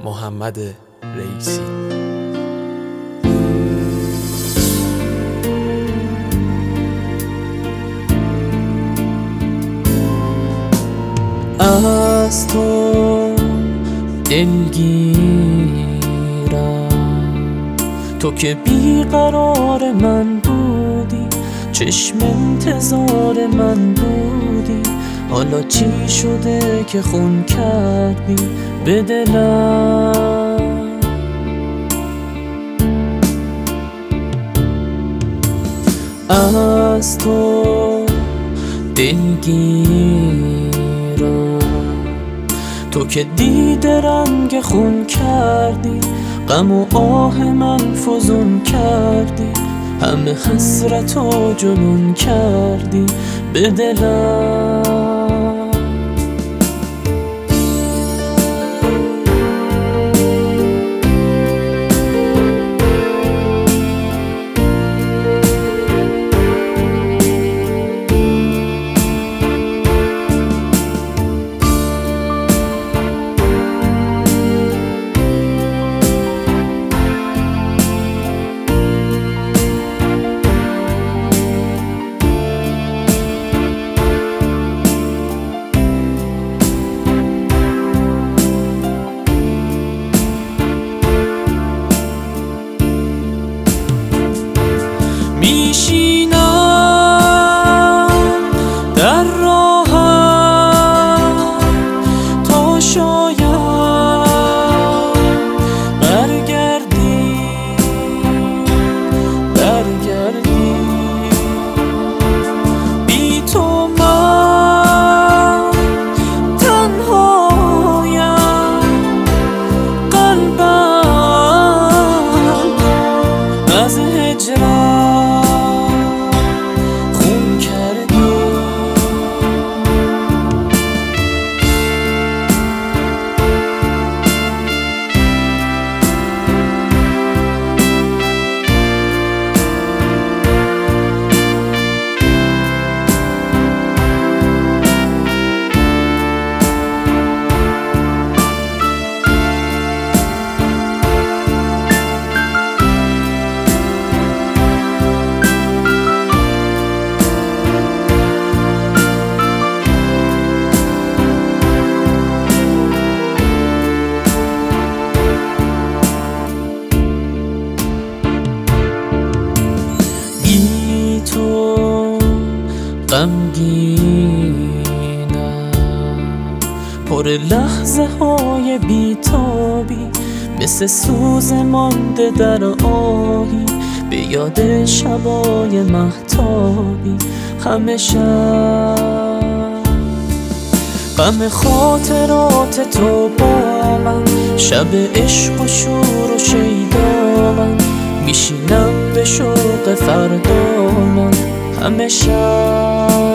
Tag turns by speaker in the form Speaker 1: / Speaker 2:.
Speaker 1: محمد رئیسی. از تو دلگیرم، تو که بیقرار من بودی، چشم انتظار من بودی، حالا چی شده که خون کردی به دلم؟ از تو دلگیرم، تو که دیده رنگ خون کردی، غم و آه من فزون کردی، همه حسرتو جنون کردی به دلم. میشینم در راهم تا شاید برگردی بی تو من تنهایم، قلبم از هجران خون کردی. غمگینم پر لحظه های بیتابی، مثل سوز مانده در آهی، به یاد شبای مهتابی همه شب. غم خاطرات تو با من، شب عشق و شور و شیدا من، میشینم به شوق فردا من همه شب.